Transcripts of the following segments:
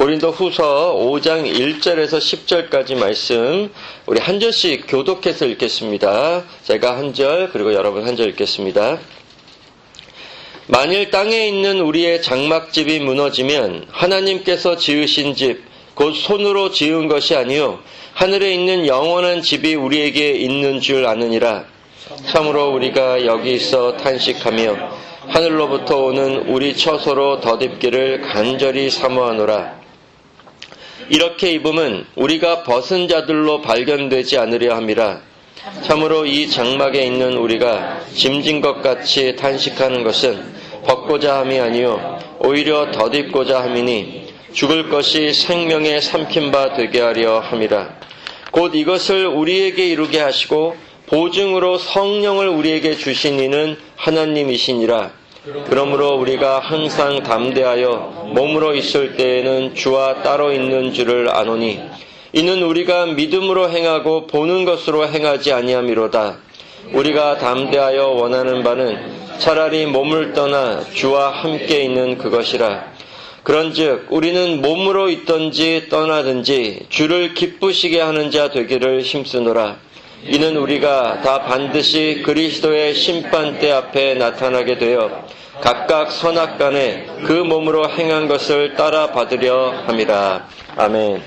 고린도후서 5장 1절에서 10절까지 말씀 우리 한 절씩 교독해서 읽겠습니다. 제가 한 절, 그리고 여러분 한 절 읽겠습니다. 만일 땅에 있는 우리의 장막집이 무너지면 하나님께서 지으신 집, 곧 손으로 지은 것이 아니요 하늘에 있는 영원한 집이 우리에게 있는 줄 아느니라. 참으로 우리가 여기 있어 탄식하며 하늘로부터 오는 우리 처소로 덧입기를 간절히 사모하노라. 이렇게 입음은 우리가 벗은 자들로 발견되지 않으려 함이라. 참으로 이 장막에 있는 우리가 짐진 것 같이 탄식하는 것은 벗고자 함이 아니요 오히려 덧입고자 함이니 죽을 것이 생명에 삼킨 바 되게 하려 함이라. 곧 이것을 우리에게 이루게 하시고 보증으로 성령을 우리에게 주신 이는 하나님이시니라. 그러므로 우리가 항상 담대하여 몸으로 있을 때에는 주와 따로 있는 줄을 아노니 이는 우리가 믿음으로 행하고 보는 것으로 행하지 아니함이로다. 우리가 담대하여 원하는 바는 차라리 몸을 떠나 주와 함께 있는 그것이라. 그런즉 우리는 몸으로 있든지 떠나든지 주를 기쁘시게 하는 자 되기를 힘쓰노라. 이는 우리가 다 반드시 그리스도의 심판대 앞에 나타나게 되어 각각 선악간에 그 몸으로 행한 것을 따라 받으려 함이라. 아멘.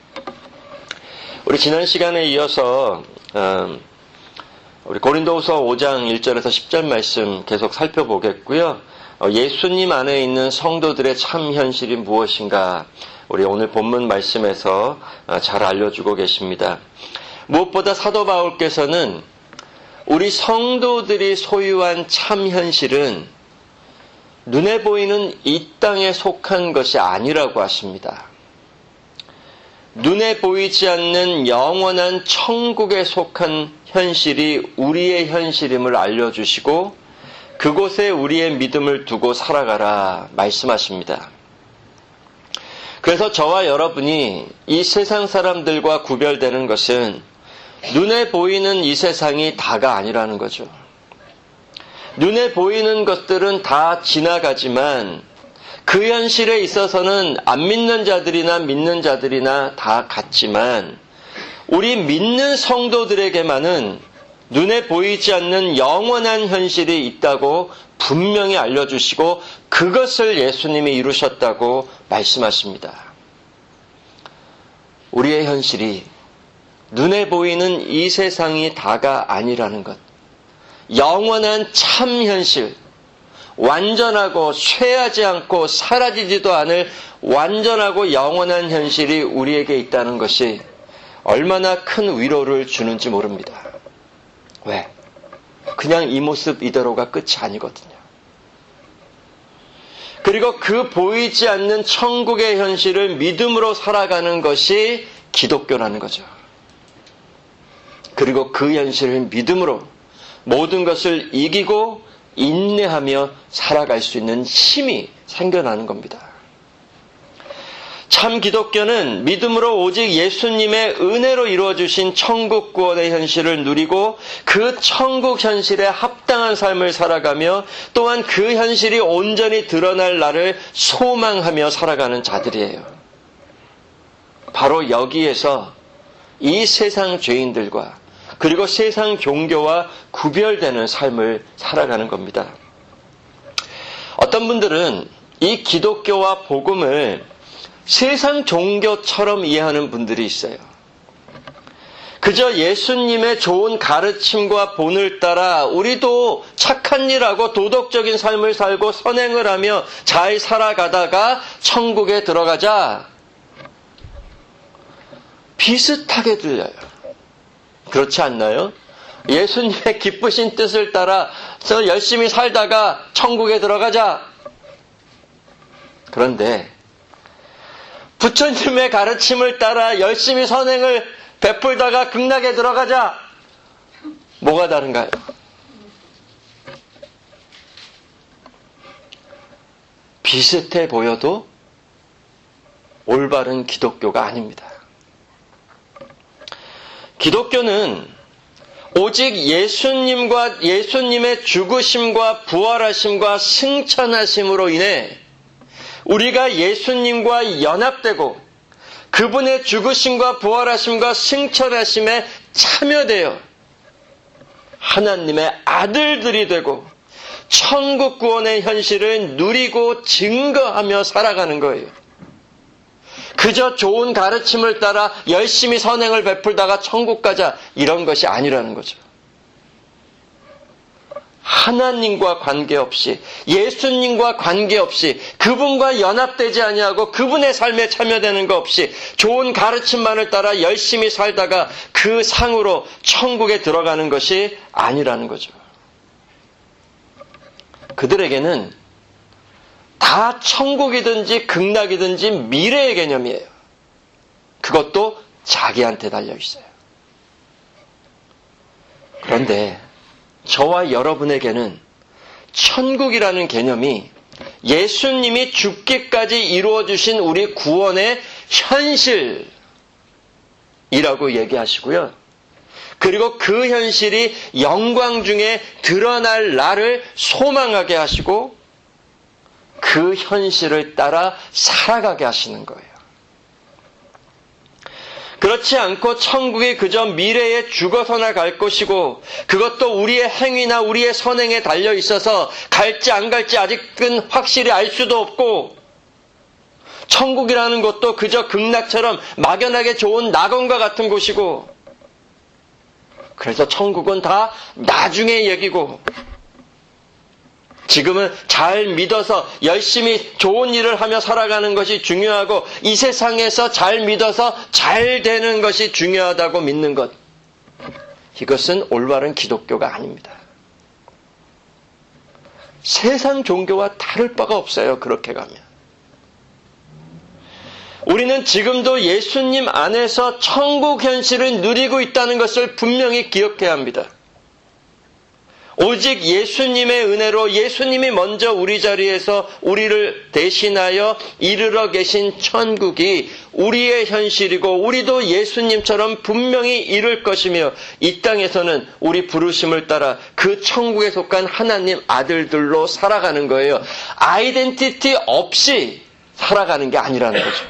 우리 지난 시간에 이어서 우리 고린도후서 5장 1절에서 10절 말씀 계속 살펴보겠고요. 예수님 안에 있는 성도들의 참 현실이 무엇인가 우리 오늘 본문 말씀에서 잘 알려주고 계십니다. 무엇보다 사도 바울께서는 우리 성도들이 소유한 참 현실은 눈에 보이는 이 땅에 속한 것이 아니라고 하십니다. 눈에 보이지 않는 영원한 천국에 속한 현실이 우리의 현실임을 알려주시고 그곳에 우리의 믿음을 두고 살아가라 말씀하십니다. 그래서 저와 여러분이 이 세상 사람들과 구별되는 것은 눈에 보이는 이 세상이 다가 아니라는 거죠. 눈에 보이는 것들은 다 지나가지만 그 현실에 있어서는 안 믿는 자들이나 믿는 자들이나 다 같지만 우리 믿는 성도들에게만은 눈에 보이지 않는 영원한 현실이 있다고 분명히 알려주시고 그것을 예수님이 이루셨다고 말씀하십니다. 우리의 현실이 눈에 보이는 이 세상이 다가 아니라는 것. 영원한 참 현실, 완전하고 쇠하지 않고 사라지지도 않을 완전하고 영원한 현실이 우리에게 있다는 것이 얼마나 큰 위로를 주는지 모릅니다. 왜? 그냥 이 모습 이대로가 끝이 아니거든요. 그리고 그 보이지 않는 천국의 현실을 믿음으로 살아가는 것이 기독교라는 거죠. 그리고 그 현실을 믿음으로 모든 것을 이기고 인내하며 살아갈 수 있는 힘이 생겨나는 겁니다. 참 기독교는 믿음으로 오직 예수님의 은혜로 이루어주신 천국 구원의 현실을 누리고 그 천국 현실에 합당한 삶을 살아가며 또한 그 현실이 온전히 드러날 날을 소망하며 살아가는 자들이에요. 바로 여기에서 이 세상 죄인들과 그리고 세상 종교와 구별되는 삶을 살아가는 겁니다. 어떤 분들은 이 기독교와 복음을 세상 종교처럼 이해하는 분들이 있어요. 그저 예수님의 좋은 가르침과 본을 따라 우리도 착한 일하고 도덕적인 삶을 살고 선행을 하며 잘 살아가다가 천국에 들어가자. 비슷하게 들려요. 그렇지 않나요? 예수님의 기쁘신 뜻을 따라서 열심히 살다가 천국에 들어가자. 그런데 부처님의 가르침을 따라 열심히 선행을 베풀다가 극락에 들어가자. 뭐가 다른가요? 비슷해 보여도 올바른 기독교가 아닙니다. 기독교는 오직 예수님의 죽으심과 부활하심과 승천하심으로 인해 우리가 예수님과 연합되고 그분의 죽으심과 부활하심과 승천하심에 참여되어 하나님의 아들들이 되고 천국 구원의 현실을 누리고 증거하며 살아가는 거예요. 그저 좋은 가르침을 따라 열심히 선행을 베풀다가 천국 가자 이런 것이 아니라는 거죠. 하나님과 관계없이 예수님과 관계없이 그분과 연합되지 아니하고 그분의 삶에 참여되는 것 없이 좋은 가르침만을 따라 열심히 살다가 그 상으로 천국에 들어가는 것이 아니라는 거죠. 그들에게는 다 천국이든지 극락이든지 미래의 개념이에요. 그것도 자기한테 달려 있어요. 그런데 저와 여러분에게는 천국이라는 개념이 예수님이 죽기까지 이루어주신 우리 구원의 현실이라고 얘기하시고요. 그리고 그 현실이 영광 중에 드러날 날을 소망하게 하시고 그 현실을 따라 살아가게 하시는 거예요. 그렇지 않고 천국이 그저 미래에 죽어서나 갈 것이고 그것도 우리의 행위나 우리의 선행에 달려 있어서 갈지 안 갈지 아직은 확실히 알 수도 없고 천국이라는 것도 그저 극락처럼 막연하게 좋은 낙원과 같은 곳이고 그래서 천국은 다 나중의 얘기고 지금은 잘 믿어서 열심히 좋은 일을 하며 살아가는 것이 중요하고 이 세상에서 잘 믿어서 잘 되는 것이 중요하다고 믿는 것. 이것은 올바른 기독교가 아닙니다. 세상 종교와 다를 바가 없어요. 그렇게 가면. 우리는 지금도 예수님 안에서 천국 현실을 누리고 있다는 것을 분명히 기억해야 합니다. 오직 예수님의 은혜로 예수님이 먼저 우리 자리에서 우리를 대신하여 이르러 계신 천국이 우리의 현실이고 우리도 예수님처럼 분명히 이룰 것이며 이 땅에서는 우리 부르심을 따라 그 천국에 속한 하나님 아들들로 살아가는 거예요. 아이덴티티 없이 살아가는 게 아니라는 거죠.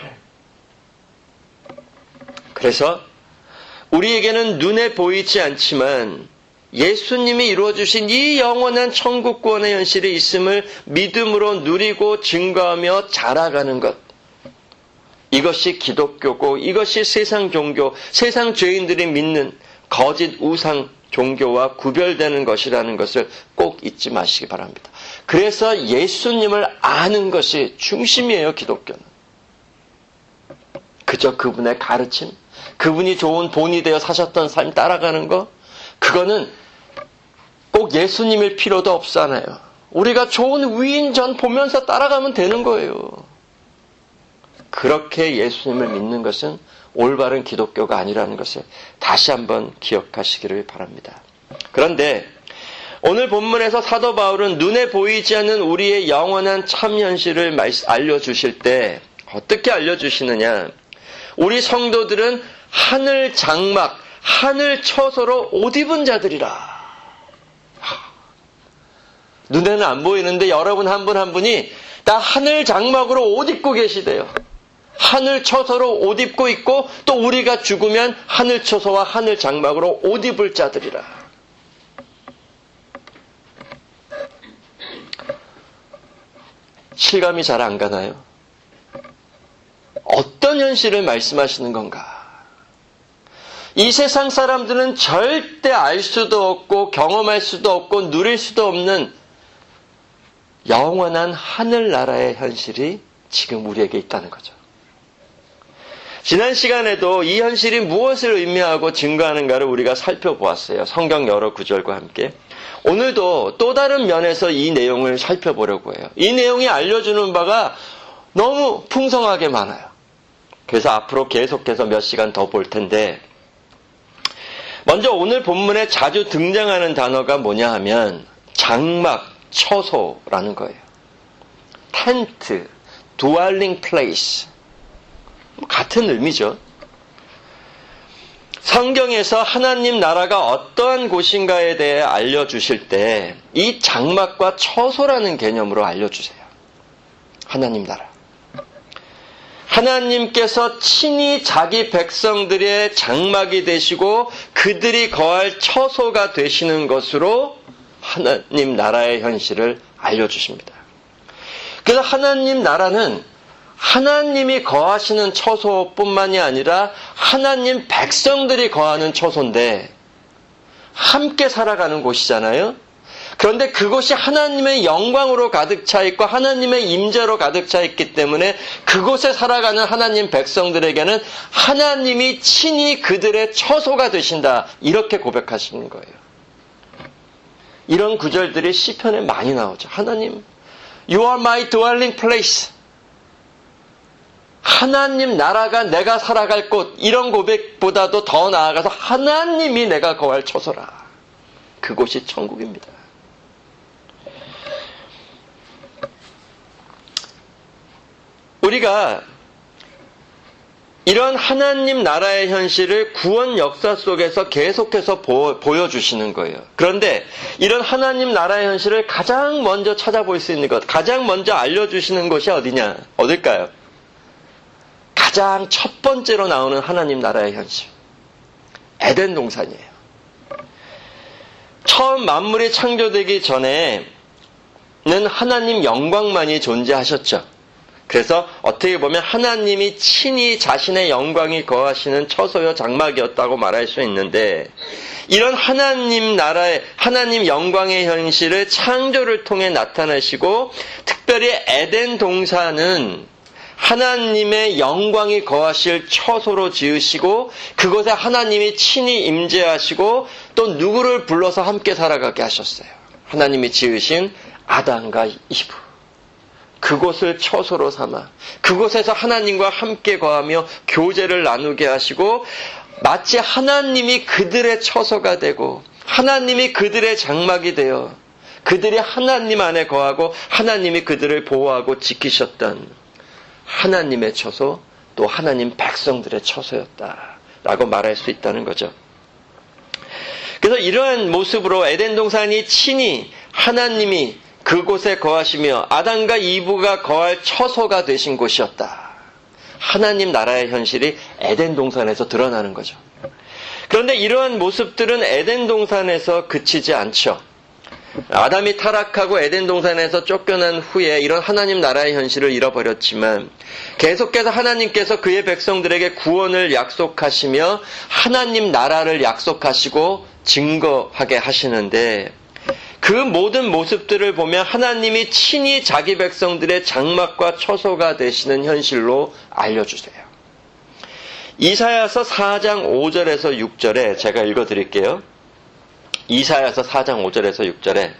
그래서 우리에게는 눈에 보이지 않지만 예수님이 이루어주신 이 영원한 천국구원의 현실이 있음을 믿음으로 누리고 증거하며 자라가는 것. 이것이 기독교고 이것이 세상 종교, 세상 죄인들이 믿는 거짓 우상 종교와 구별되는 것이라는 것을 꼭 잊지 마시기 바랍니다. 그래서 예수님을 아는 것이 중심이에요, 기독교는. 그저 그분의 가르침, 그분이 좋은 본이 되어 사셨던 삶 따라가는 거, 그거는 꼭 예수님일 필요도 없잖아요. 우리가 좋은 위인전 보면서 따라가면 되는 거예요. 그렇게 예수님을 믿는 것은 올바른 기독교가 아니라는 것을 다시 한번 기억하시기를 바랍니다. 그런데 오늘 본문에서 사도 바울은 눈에 보이지 않는 우리의 영원한 참 현실을 알려주실 때 어떻게 알려주시느냐. 우리 성도들은 하늘 장막, 하늘 처소로 옷 입은 자들이라. 눈에는 안 보이는데 여러분 한 분 한 분이 다 하늘 장막으로 옷 입고 계시대요. 하늘 처소로 옷 입고 있고 또 우리가 죽으면 하늘 처소와 하늘 장막으로 옷 입을 자들이라. 실감이 잘 안 가나요? 어떤 현실을 말씀하시는 건가? 이 세상 사람들은 절대 알 수도 없고 경험할 수도 없고 누릴 수도 없는 영원한 하늘나라의 현실이 지금 우리에게 있다는 거죠. 지난 시간에도 이 현실이 무엇을 의미하고 증거하는가를 우리가 살펴보았어요. 성경 여러 구절과 함께. 오늘도 또 다른 면에서 이 내용을 살펴보려고 해요. 이 내용이 알려주는 바가 너무 풍성하게 많아요. 그래서 앞으로 계속해서 몇 시간 더 볼 텐데 먼저 오늘 본문에 자주 등장하는 단어가 뭐냐 하면 장막, 처소라는 거예요. 텐트, dwelling place. 같은 의미죠. 성경에서 하나님 나라가 어떠한 곳인가에 대해 알려주실 때 이 장막과 처소라는 개념으로 알려주세요. 하나님 나라. 하나님께서 친히 자기 백성들의 장막이 되시고 그들이 거할 처소가 되시는 것으로 하나님 나라의 현실을 알려주십니다. 그래서 하나님 나라는 하나님이 거하시는 처소뿐만이 아니라 하나님 백성들이 거하는 처소인데 함께 살아가는 곳이잖아요. 그런데 그곳이 하나님의 영광으로 가득 차 있고 하나님의 임재로 가득 차 있기 때문에 그곳에 살아가는 하나님 백성들에게는 하나님이 친히 그들의 처소가 되신다. 이렇게 고백하시는 거예요. 이런 구절들이 시편에 많이 나오죠. 하나님, You are my dwelling place. 하나님 나라가 내가 살아갈 곳, 이런 고백보다도 더 나아가서 하나님이 내가 거할 처소라. 그곳이 천국입니다. 우리가 이런 하나님 나라의 현실을 구원 역사 속에서 계속해서 보여주시는 거예요. 그런데 이런 하나님 나라의 현실을 가장 먼저 찾아볼 수 있는 것, 가장 먼저 알려주시는 곳이 어디냐? 어딜까요? 가장 첫 번째로 나오는 하나님 나라의 현실. 에덴 동산이에요. 처음 만물이 창조되기 전에는 하나님 영광만이 존재하셨죠. 그래서 어떻게 보면 하나님이 친히 자신의 영광이 거하시는 처소요 장막이었다고 말할 수 있는데 이런 하나님 나라의 하나님 영광의 현실을 창조를 통해 나타내시고 특별히 에덴 동산은 하나님의 영광이 거하실 처소로 지으시고 그곳에 하나님이 친히 임재하시고 또 누구를 불러서 함께 살아가게 하셨어요. 하나님이 지으신 아담과 이브. 그곳을 처소로 삼아 그곳에서 하나님과 함께 거하며 교제를 나누게 하시고 마치 하나님이 그들의 처소가 되고 하나님이 그들의 장막이 되어 그들이 하나님 안에 거하고 하나님이 그들을 보호하고 지키셨던 하나님의 처소 또 하나님 백성들의 처소였다라고 말할 수 있다는 거죠. 그래서 이러한 모습으로 에덴 동산이 친히 하나님이 그곳에 거하시며 아담과 이브가 거할 처소가 되신 곳이었다. 하나님 나라의 현실이 에덴 동산에서 드러나는 거죠. 그런데 이러한 모습들은 에덴 동산에서 그치지 않죠. 아담이 타락하고 에덴 동산에서 쫓겨난 후에 이런 하나님 나라의 현실을 잃어버렸지만 계속해서 하나님께서 그의 백성들에게 구원을 약속하시며 하나님 나라를 약속하시고 증거하게 하시는데 그 모든 모습들을 보면 하나님이 친히 자기 백성들의 장막과 처소가 되시는 현실로 알려주세요. 이사야서 4장 5절에서 6절에 제가 읽어드릴게요. 이사야서 4장 5절에서 6절에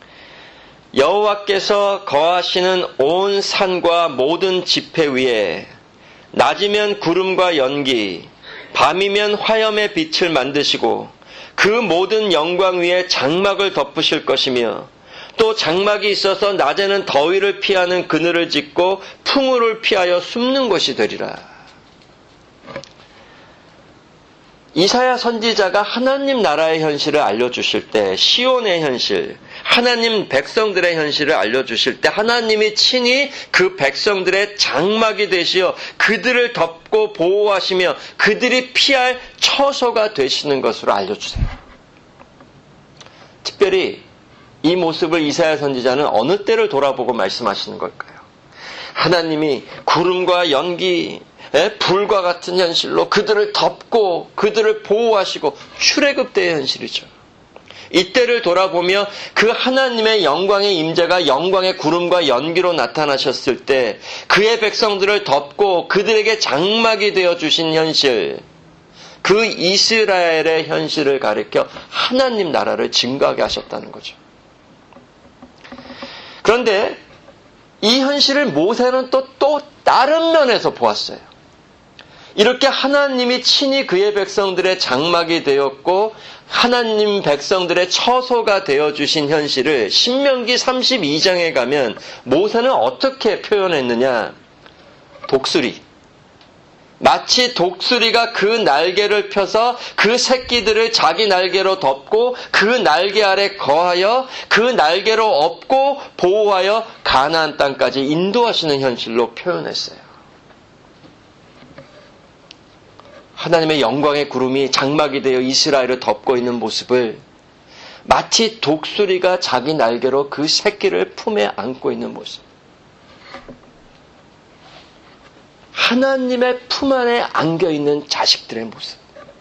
여호와께서 거하시는 온 산과 모든 지폐 위에 낮이면 구름과 연기, 밤이면 화염의 빛을 만드시고 그 모든 영광 위에 장막을 덮으실 것이며 또 장막이 있어서 낮에는 더위를 피하는 그늘을 짓고 풍우를 피하여 숨는 곳이 되리라. 이사야 선지자가 하나님 나라의 현실을 알려주실 때 시온의 현실, 하나님 백성들의 현실을 알려주실 때 하나님이 친히 그 백성들의 장막이 되시어 그들을 덮고 보호하시며 그들이 피할 처소가 되시는 것으로 알려주세요. 특별히 이 모습을 이사야 선지자는 어느 때를 돌아보고 말씀하시는 걸까요? 하나님이 구름과 연기, 불과 같은 현실로 그들을 덮고 그들을 보호하시고 출애굽때의 현실이죠. 이때를 돌아보며 그 하나님의 영광의 임재가 영광의 구름과 연기로 나타나셨을 때 그의 백성들을 덮고 그들에게 장막이 되어주신 현실, 그 이스라엘의 현실을 가리켜 하나님 나라를 증거하게 하셨다는 거죠. 그런데 이 현실을 모세는 또 다른 면에서 보았어요. 이렇게 하나님이 친히 그의 백성들의 장막이 되었고 하나님 백성들의 처소가 되어주신 현실을 신명기 32장에 가면 모세는 어떻게 표현했느냐? 독수리, 마치 독수리가 그 날개를 펴서 그 새끼들을 자기 날개로 덮고 그 날개 아래 거하여 그 날개로 업고 보호하여 가나안 땅까지 인도하시는 현실로 표현했어요. 하나님의 영광의 구름이 장막이 되어 이스라엘을 덮고 있는 모습을 마치 독수리가 자기 날개로 그 새끼를 품에 안고 있는 모습. 하나님의 품 안에 안겨있는 자식들의 모습.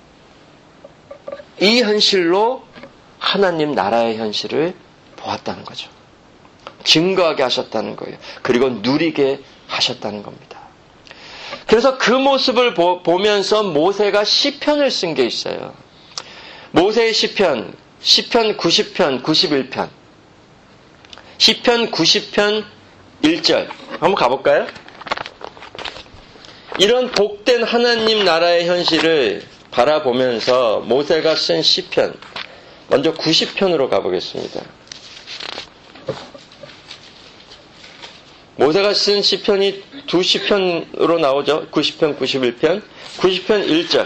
이 현실로 하나님 나라의 현실을 보았다는 거죠. 증거하게 하셨다는 거예요. 그리고 누리게 하셨다는 겁니다. 그래서 그 모습을 보면서 모세가 시편을 쓴 게 있어요. 모세의 시편 90편, 91편. 시편 90편 1절. 한번 가볼까요? 이런 복된 하나님 나라의 현실을 바라보면서 모세가 쓴 시편, 먼저 90편으로 가보겠습니다. 모세가 쓴 시편이 두 시편으로 나오죠. 90편, 91편. 90편 1절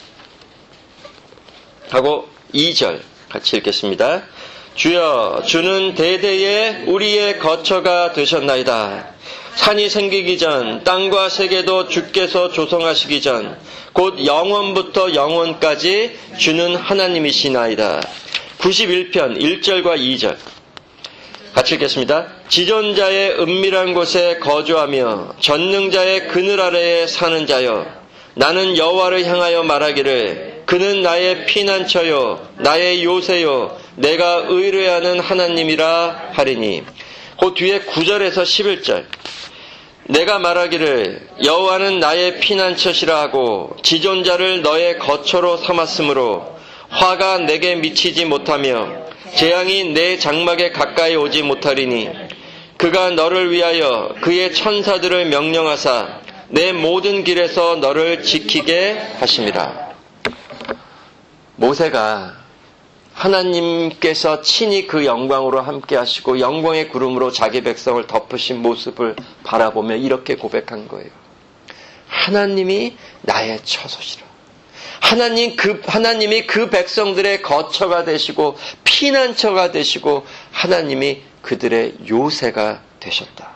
하고 2절 같이 읽겠습니다. 주여, 주는 대대에 우리의 거처가 되셨나이다. 산이 생기기 전, 땅과 세계도 주께서 조성하시기 전, 곧 영원부터 영원까지 주는 하나님이시나이다. 91편 1절과 2절 같이 읽겠습니다. 지존자의 은밀한 곳에 거주하며 전능자의 그늘 아래에 사는 자여, 나는 여호와를 향하여 말하기를 그는 나의 피난처요 나의 요새요 내가 의뢰하는 하나님이라 하리니. 그 뒤에 9절에서 11절 내가 말하기를 여호와는 나의 피난처시라 하고 지존자를 너의 거처로 삼았으므로 화가 내게 미치지 못하며 재앙이 내 장막에 가까이 오지 못하리니 그가 너를 위하여 그의 천사들을 명령하사 내 모든 길에서 너를 지키게 하심이라. 모세가 하나님께서 친히 그 영광으로 함께 하시고 영광의 구름으로 자기 백성을 덮으신 모습을 바라보며 이렇게 고백한 거예요. 하나님이 나의 처소시라. 하나님이 그 백성들의 거처가 되시고 피난처가 되시고 하나님이 그들의 요새가 되셨다.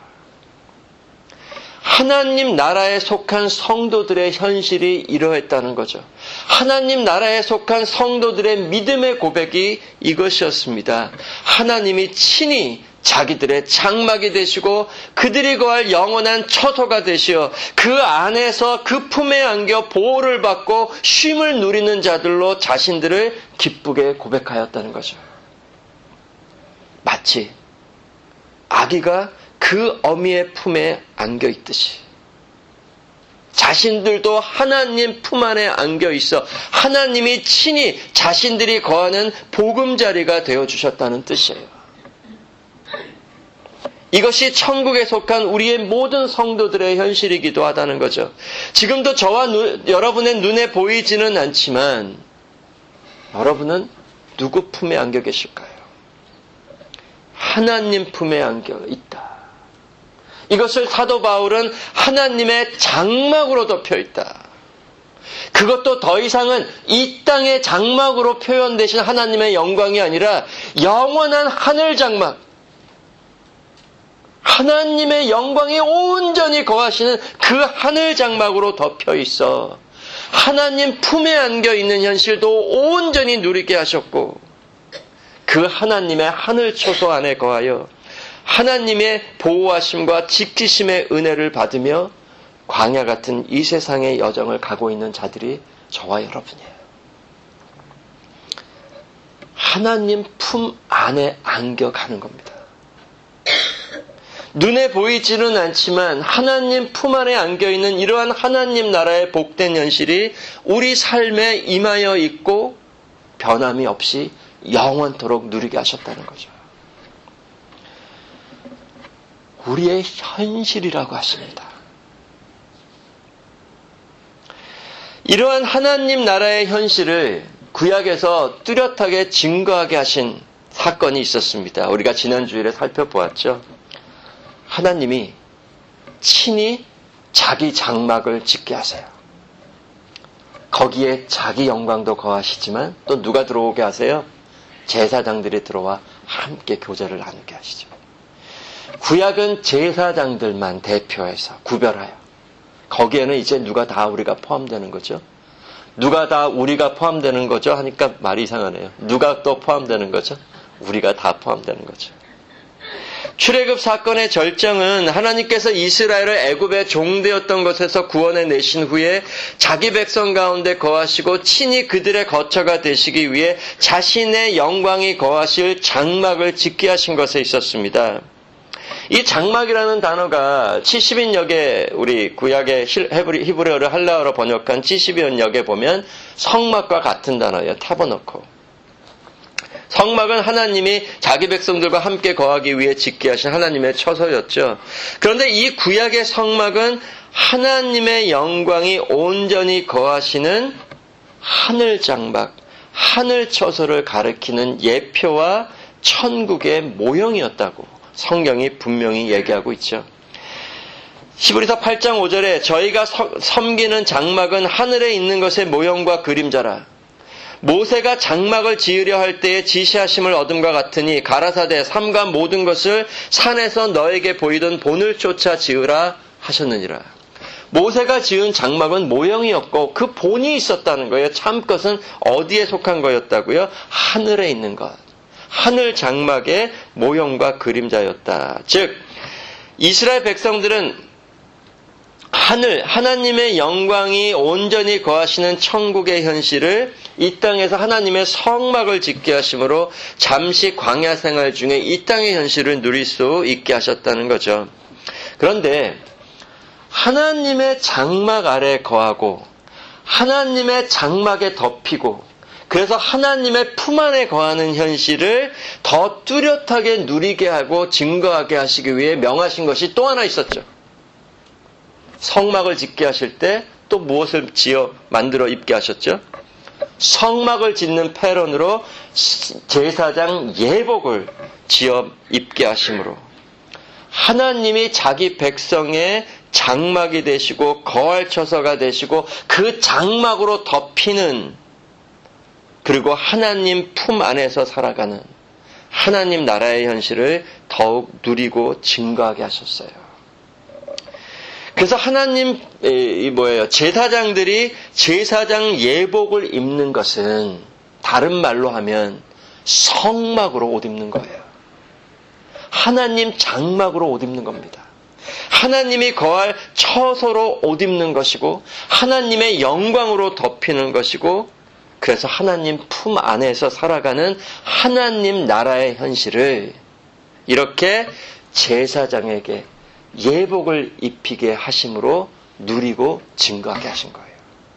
하나님 나라에 속한 성도들의 현실이 이러했다는 거죠. 하나님 나라에 속한 성도들의 믿음의 고백이 이것이었습니다. 하나님이 친히 자기들의 장막이 되시고 그들이 거할 영원한 처소가 되시어 그 안에서 그 품에 안겨 보호를 받고 쉼을 누리는 자들로 자신들을 기쁘게 고백하였다는 거죠. 마치 아기가 그 어미의 품에 안겨 있듯이 자신들도 하나님 품 안에 안겨 있어 하나님이 친히 자신들이 거하는 보금자리가 되어주셨다는 뜻이에요. 이것이 천국에 속한 우리의 모든 성도들의 현실이기도 하다는 거죠. 지금도 저와 여러분의 눈에 보이지는 않지만 여러분은 누구 품에 안겨 계실까요? 하나님 품에 안겨 있다. 이것을 사도 바울은 하나님의 장막으로 덮여 있다. 그것도 더 이상은 이 땅의 장막으로 표현되신 하나님의 영광이 아니라 영원한 하늘 장막, 하나님의 영광이 온전히 거하시는 그 하늘 장막으로 덮여 있어 하나님 품에 안겨 있는 현실도 온전히 누리게 하셨고 그 하나님의 하늘 초소 안에 거하여 하나님의 보호하심과 지키심의 은혜를 받으며 광야 같은 이 세상의 여정을 가고 있는 자들이 저와 여러분이에요. 하나님 품 안에 안겨가는 겁니다. 눈에 보이지는 않지만 하나님 품 안에 안겨있는 이러한 하나님 나라의 복된 현실이 우리 삶에 임하여 있고 변함이 없이 영원토록 누리게 하셨다는 거죠. 우리의 현실이라고 하십니다. 이러한 하나님 나라의 현실을 구약에서 뚜렷하게 증거하게 하신 사건이 있었습니다. 우리가 지난 주일에 살펴보았죠. 하나님이 친히 자기 장막을 짓게 하세요. 거기에 자기 영광도 거하시지만 또 누가 들어오게 하세요? 제사장들이 들어와 함께 교제를 나누게 하시죠. 구약은 제사장들만 대표해서 구별하여 거기에는 이제 누가 다 우리가 포함되는 거죠. 누가 다 우리가 포함되는 거죠 하니까 말이 이상하네요. 누가 또 포함되는 거죠? 우리가 다 포함되는 거죠. 출애굽 사건의 절정은 하나님께서 이스라엘을 애굽의 종되었던 것에서 구원해 내신 후에 자기 백성 가운데 거하시고 친히 그들의 거처가 되시기 위해 자신의 영광이 거하실 장막을 짓게 하신 것에 있었습니다. 이 장막이라는 단어가 70인역에 우리 구약의 히브리어를 할라어로 번역한 70인역에 보면 성막과 같은 단어예요. 타버너코. 성막은 하나님이 자기 백성들과 함께 거하기 위해 짓게 하신 하나님의 처소였죠. 그런데 이 구약의 성막은 하나님의 영광이 온전히 거하시는 하늘 장막, 하늘 처소를 가리키는 예표와 천국의 모형이었다고 성경이 분명히 얘기하고 있죠. 히브리서 8장 5절에 저희가 섬기는 장막은 하늘에 있는 것의 모형과 그림자라. 모세가 장막을 지으려 할 때에 지시하심을 얻음과 같으니 가라사대 삼가 모든 것을 산에서 너에게 보이던 본을 쫓아 지으라 하셨느니라. 모세가 지은 장막은 모형이었고 그 본이 있었다는 거예요. 참 것은 어디에 속한 거였다고요? 하늘에 있는 것. 하늘 장막의 모형과 그림자였다. 즉 이스라엘 백성들은 하나님의 영광이 온전히 거하시는 천국의 현실을 이 땅에서 하나님의 성막을 짓게 하심으로 잠시 광야 생활 중에 이 땅의 현실을 누릴 수 있게 하셨다는 거죠. 그런데 하나님의 장막 아래 거하고 하나님의 장막에 덮이고 그래서 하나님의 품 안에 거하는 현실을 더 뚜렷하게 누리게 하고 증거하게 하시기 위해 명하신 것이 또 하나 있었죠. 성막을 짓게 하실 때 또 무엇을 만들어 입게 하셨죠? 성막을 짓는 패런으로 제사장 예복을 지어 입게 하심으로 하나님이 자기 백성의 장막이 되시고 거할 처소가 되시고 그 장막으로 덮이는 그리고 하나님 품 안에서 살아가는 하나님 나라의 현실을 더욱 누리고 증거하게 하셨어요. 그래서 제사장들이 제사장 예복을 입는 것은 다른 말로 하면 성막으로 옷 입는 거예요. 하나님 장막으로 옷 입는 겁니다. 하나님이 거할 처소로 옷 입는 것이고 하나님의 영광으로 덮이는 것이고 그래서 하나님 품 안에서 살아가는 하나님 나라의 현실을 이렇게 제사장에게 예복을 입히게 하심으로 누리고 증거하게 하신 거예요.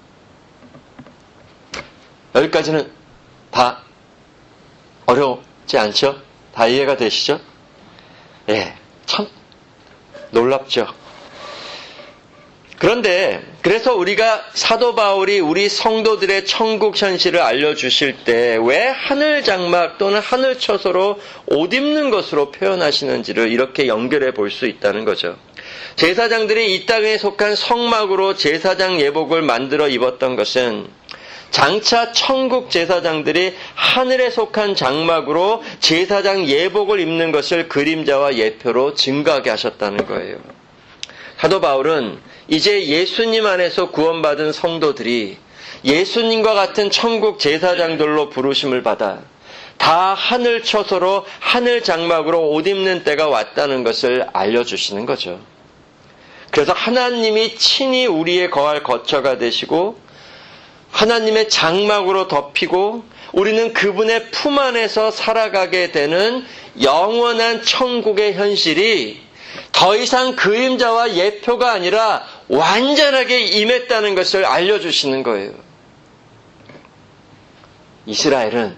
여기까지는 다 어렵지 않죠? 다 이해가 되시죠? 예, 참 놀랍죠? 그런데 그래서 우리가 사도 바울이 우리 성도들의 천국 현실을 알려주실 때 왜 하늘 장막 또는 하늘 처소로 옷 입는 것으로 표현하시는지를 이렇게 연결해 볼 수 있다는 거죠. 제사장들이 이 땅에 속한 성막으로 제사장 예복을 만들어 입었던 것은 장차 천국 제사장들이 하늘에 속한 장막으로 제사장 예복을 입는 것을 그림자와 예표로 증거하게 하셨다는 거예요. 사도 바울은 이제 예수님 안에서 구원받은 성도들이 예수님과 같은 천국 제사장들로 부르심을 받아 다 하늘 처소로 하늘 장막으로 옷 입는 때가 왔다는 것을 알려주시는 거죠. 그래서 하나님이 친히 우리의 거할 거처가 되시고 하나님의 장막으로 덮이고 우리는 그분의 품 안에서 살아가게 되는 영원한 천국의 현실이 더 이상 그림자와 예표가 아니라 완전하게 임했다는 것을 알려주시는 거예요. 이스라엘은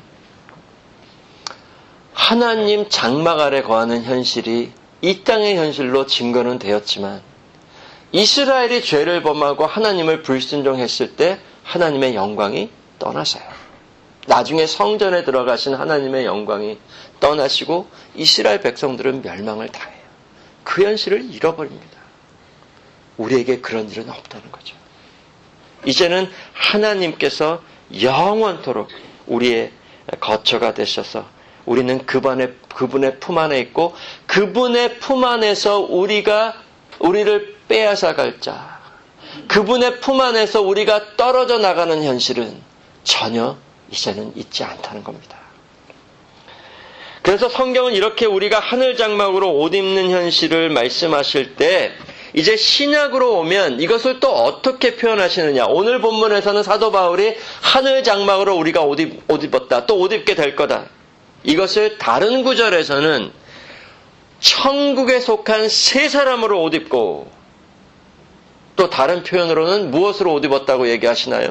하나님 장막 아래 거하는 현실이 이 땅의 현실로 증거는 되었지만 이스라엘이 죄를 범하고 하나님을 불순종했을 때 하나님의 영광이 떠나서요. 나중에 성전에 들어가신 하나님의 영광이 떠나시고 이스라엘 백성들은 멸망을 당해요. 그 현실을 잃어버립니다. 우리에게 그런 일은 없다는 거죠. 이제는 하나님께서 영원토록 우리의 거처가 되셔서 우리는 그분의 품 안에 있고 그분의 품 안에서 우리를 빼앗아갈 자, 그분의 품 안에서 우리가 떨어져 나가는 현실은 전혀 이제는 있지 않다는 겁니다. 그래서 성경은 이렇게 우리가 하늘 장막으로 옷 입는 현실을 말씀하실 때 이제 신약으로 오면 이것을 또 어떻게 표현하시느냐. 오늘 본문에서는 사도 바울이 하늘 장막으로 우리가 옷 입었다. 또 옷 입게 될 거다. 이것을 다른 구절에서는 천국에 속한 세 사람으로 옷 입고 또 다른 표현으로는 무엇으로 옷 입었다고 얘기하시나요?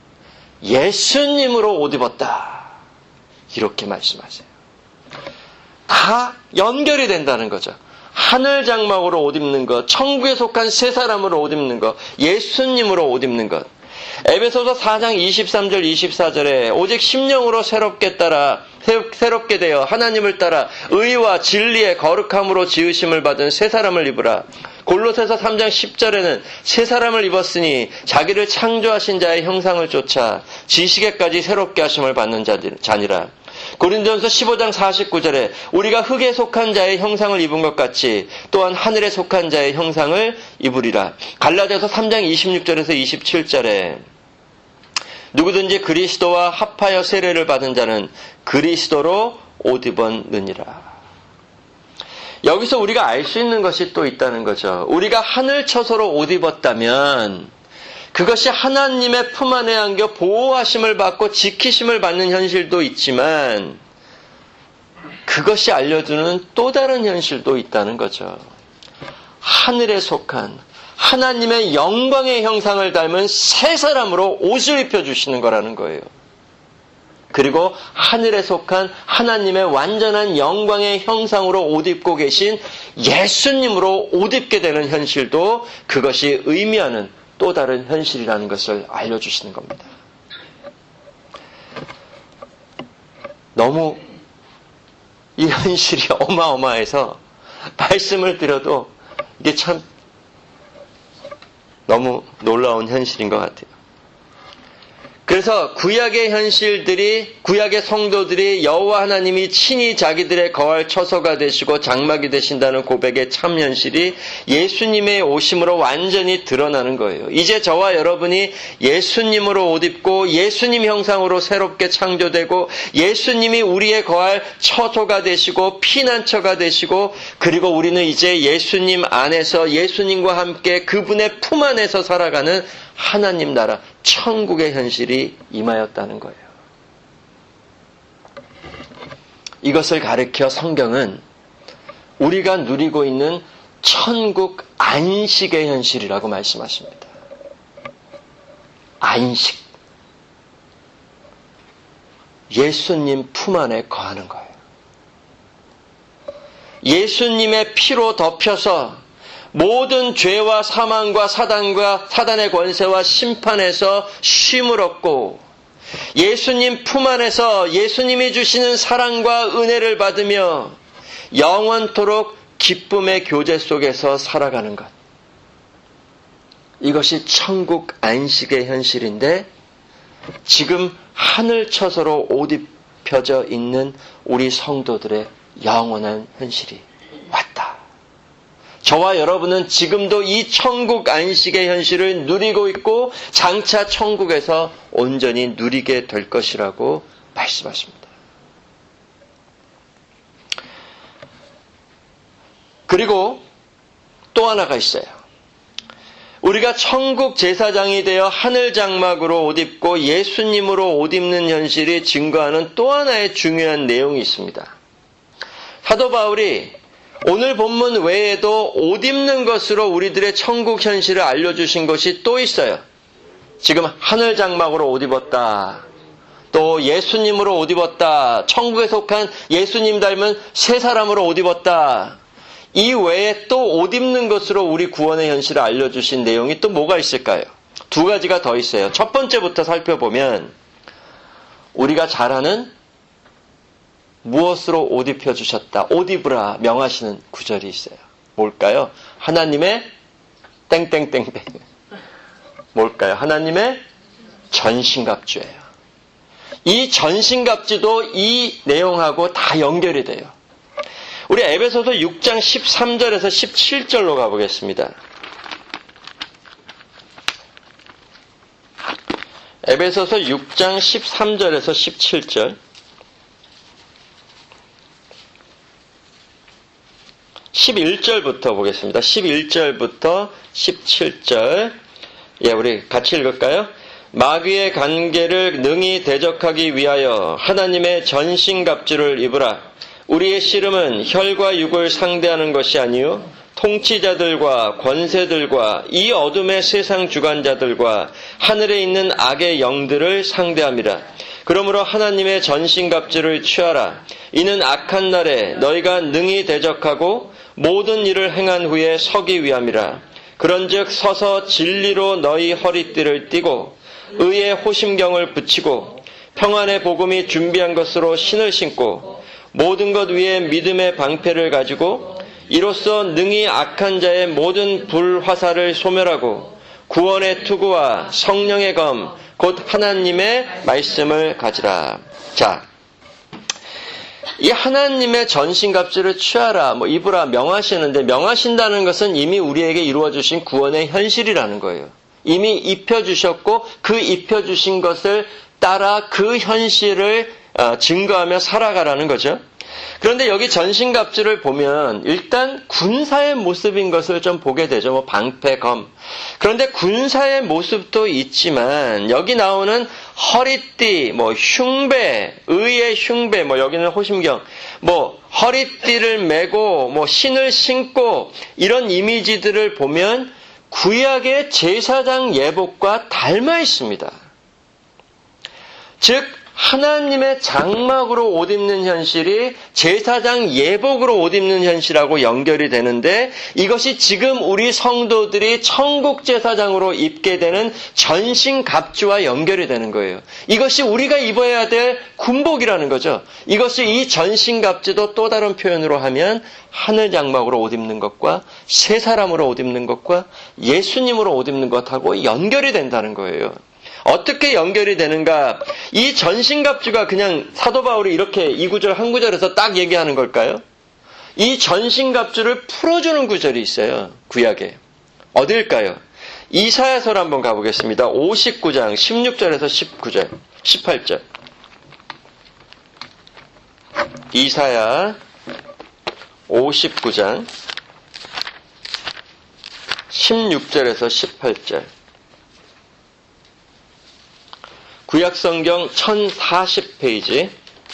예수님으로 옷 입었다. 이렇게 말씀하세요. 다 연결이 된다는 거죠. 하늘 장막으로 옷 입는 것, 천국에 속한 세 사람으로 옷 입는 것, 예수님으로 옷 입는 것. 에베소서 4장 23절 24절에 오직 심령으로 새롭게 되어 하나님을 따라 의와 진리의 거룩함으로 지으심을 받은 새 사람을 입으라. 골로새서 3장 10절에는 새 사람을 입었으니 자기를 창조하신 자의 형상을 쫓아 지식에까지 새롭게 하심을 받는 자니라. 고린도전서 15장 49절에 우리가 흙에 속한 자의 형상을 입은 것 같이 또한 하늘에 속한 자의 형상을 입으리라. 갈라디아서 3장 26절에서 27절에 누구든지 그리스도와 합하여 세례를 받은 자는 그리스도로 옷 입었느니라. 여기서 우리가 알 수 있는 것이 또 있다는 거죠. 우리가 하늘 처소로 옷 입었다면 그것이 하나님의 품 안에 안겨 보호하심을 받고 지키심을 받는 현실도 있지만 그것이 알려주는 또 다른 현실도 있다는 거죠. 하늘에 속한 하나님의 영광의 형상을 닮은 새 사람으로 옷을 입혀주시는 거라는 거예요. 그리고 하늘에 속한 하나님의 완전한 영광의 형상으로 옷 입고 계신 예수님으로 옷 입게 되는 현실도 그것이 의미하는 또 다른 현실이라는 것을 알려주시는 겁니다. 너무 이 현실이 어마어마해서 말씀을 드려도 이게 참 너무 놀라운 현실인 것 같아요. 그래서 구약의 성도들이 여호와 하나님이 친히 자기들의 거할 처소가 되시고 장막이 되신다는 고백의 참 현실이 예수님의 오심으로 완전히 드러나는 거예요. 이제 저와 여러분이 예수님으로 옷 입고 예수님 형상으로 새롭게 창조되고 예수님이 우리의 거할 처소가 되시고 피난처가 되시고 그리고 우리는 이제 예수님 안에서 예수님과 함께 그분의 품 안에서 살아가는 하나님 나라, 천국의 현실이 임하였다는 거예요. 이것을 가리켜 성경은 우리가 누리고 있는 천국 안식의 현실이라고 말씀하십니다. 안식. 예수님 품 안에 거하는 거예요. 예수님의 피로 덮여서 모든 죄와 사망과 사단의 권세와 심판에서 쉼을 얻고 예수님 품 안에서 예수님이 주시는 사랑과 은혜를 받으며 영원토록 기쁨의 교제 속에서 살아가는 것. 이것이 천국 안식의 현실인데 지금 하늘 처소로 옷 입혀져 있는 우리 성도들의 영원한 현실이 왔다. 저와 여러분은 지금도 이 천국 안식의 현실을 누리고 있고 장차 천국에서 온전히 누리게 될 것이라고 말씀하십니다. 그리고 또 하나가 있어요. 우리가 천국 제사장이 되어 하늘 장막으로 옷 입고 예수님으로 옷 입는 현실이 증거하는 또 하나의 중요한 내용이 있습니다. 사도 바울이 오늘 본문 외에도 옷 입는 것으로 우리들의 천국 현실을 알려주신 것이 또 있어요. 지금 하늘 장막으로 옷 입었다. 또 예수님으로 옷 입었다. 천국에 속한 예수님 닮은 새 사람으로 옷 입었다. 이 외에 또 옷 입는 것으로 우리 구원의 현실을 알려주신 내용이 또 뭐가 있을까요? 두 가지가 더 있어요. 첫 번째부터 살펴보면 우리가 잘 아는 무엇으로 옷 입혀주셨다. 옷 입으라 명하시는 구절이 있어요. 뭘까요? 하나님의 땡땡땡땡. 뭘까요? 하나님의 전신갑주예요. 이 전신갑주도 이 내용하고 다 연결이 돼요. 우리 에베소서 6장 13절에서 17절로 가보겠습니다. 에베소서 6장 13절에서 17절. 11절부터 보겠습니다. 11절부터 17절. 예, 우리 같이 읽을까요? 마귀의 관계를 능히 대적하기 위하여 하나님의 전신갑주를 입으라. 우리의 씨름은 혈과 육을 상대하는 것이 아니요 통치자들과 권세들과 이 어둠의 세상 주관자들과 하늘에 있는 악의 영들을 상대함이라. 그러므로 하나님의 전신갑주를 취하라. 이는 악한 날에 너희가 능히 대적하고 모든 일을 행한 후에 서기 위함이라. 그런즉 서서 진리로 너희 허리띠를 띠고 의의 호심경을 붙이고 평안의 복음이 준비한 것으로 신을 신고 모든 것 위에 믿음의 방패를 가지고 이로써 능히 악한 자의 모든 불화살을 소멸하고 구원의 투구와 성령의 검 곧 하나님의 말씀을 가지라. 자, 이 하나님의 전신갑주를 취하라, 입으라 명하시는데, 명하신다는 것은 이미 우리에게 이루어주신 구원의 현실이라는 거예요. 이미 입혀주셨고 그 입혀주신 것을 따라 그 현실을 증거하며 살아가라는 거죠. 그런데 여기 전신갑주를 보면 일단 군사의 모습인 것을 좀 보게 되죠. 방패, 검. 그런데 군사의 모습도 있지만 여기 나오는 허리띠, 흉배, 의의 흉배, 여기는 호심경, 허리띠를 메고 신을 신고 이런 이미지들을 보면 구약의 제사장 예복과 닮아 있습니다. 즉 하나님의 장막으로 옷 입는 현실이 제사장 예복으로 옷 입는 현실하고 연결이 되는데 이것이 지금 우리 성도들이 천국 제사장으로 입게 되는 전신갑주와 연결이 되는 거예요. 이것이 우리가 입어야 될 군복이라는 거죠. 이것이 이 전신갑주도 또 다른 표현으로 하면 하늘 장막으로 옷 입는 것과 새 사람으로 옷 입는 것과 예수님으로 옷 입는 것하고 연결이 된다는 거예요. 어떻게 연결이 되는가? 이 전신갑주가 그냥 사도 바울이 이렇게 이 구절 한 구절에서 딱 얘기하는 걸까요? 이 전신갑주를 풀어주는 구절이 있어요. 구약에. 어딜까요? 이사야서를 한번 가보겠습니다. 59장 16절에서 19절, 18절. 이사야 59장 16절에서 18절. 구약성경 1040페이지.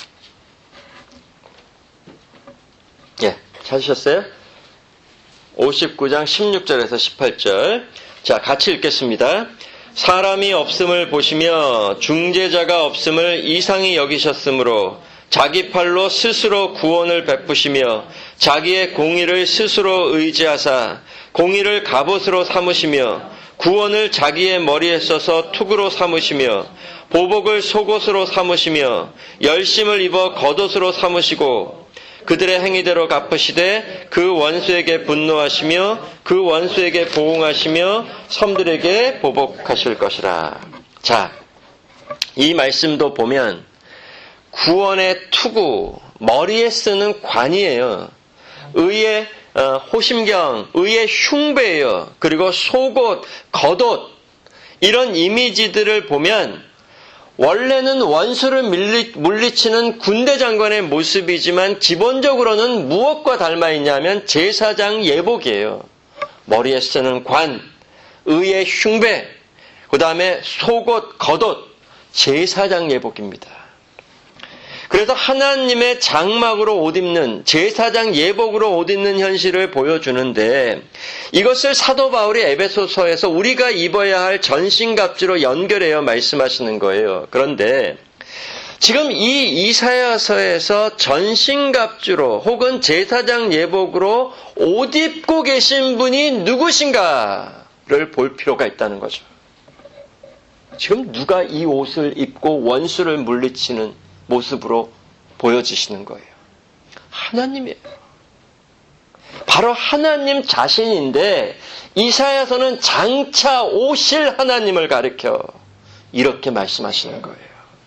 예, 찾으셨어요? 59장 16절에서 18절. 자, 같이 읽겠습니다. 사람이 없음을 보시며 중재자가 없음을 이상히 여기셨으므로 자기 팔로 스스로 구원을 베푸시며 자기의 공의를 스스로 의지하사 공의를 갑옷으로 삼으시며 구원을 자기의 머리에 써서 투구로 삼으시며 보복을 속옷으로 삼으시며 열심을 입어 겉옷으로 삼으시고 그들의 행위대로 갚으시되 그 원수에게 분노하시며 그 원수에게 보응하시며 섬들에게 보복하실 것이라. 자, 이 말씀도 보면 구원의 투구, 머리에 쓰는 관이에요. 의의 호심경, 의의 흉배예요. 그리고 속옷, 겉옷 이런 이미지들을 보면 원래는 원수를 물리치는 군대 장관의 모습이지만 기본적으로는 무엇과 닮아 있냐면 제사장 예복이에요. 머리에 쓰는 관, 의의 흉배, 그 다음에 속옷, 겉옷, 제사장 예복입니다. 그래서 하나님의 장막으로 옷 입는 제사장 예복으로 옷 입는 현실을 보여주는데 이것을 사도 바울이 에베소서에서 우리가 입어야 할 전신갑주로 연결해서 말씀하시는 거예요. 그런데 지금 이 이사야서에서 전신갑주로 혹은 제사장 예복으로 옷 입고 계신 분이 누구신가를 볼 필요가 있다는 거죠. 지금 누가 이 옷을 입고 원수를 물리치는 모습으로 보여지시는 거예요. 하나님이에요. 바로 하나님 자신인데 이사야서는 장차 오실 하나님을 가리켜 이렇게 말씀하시는 거예요.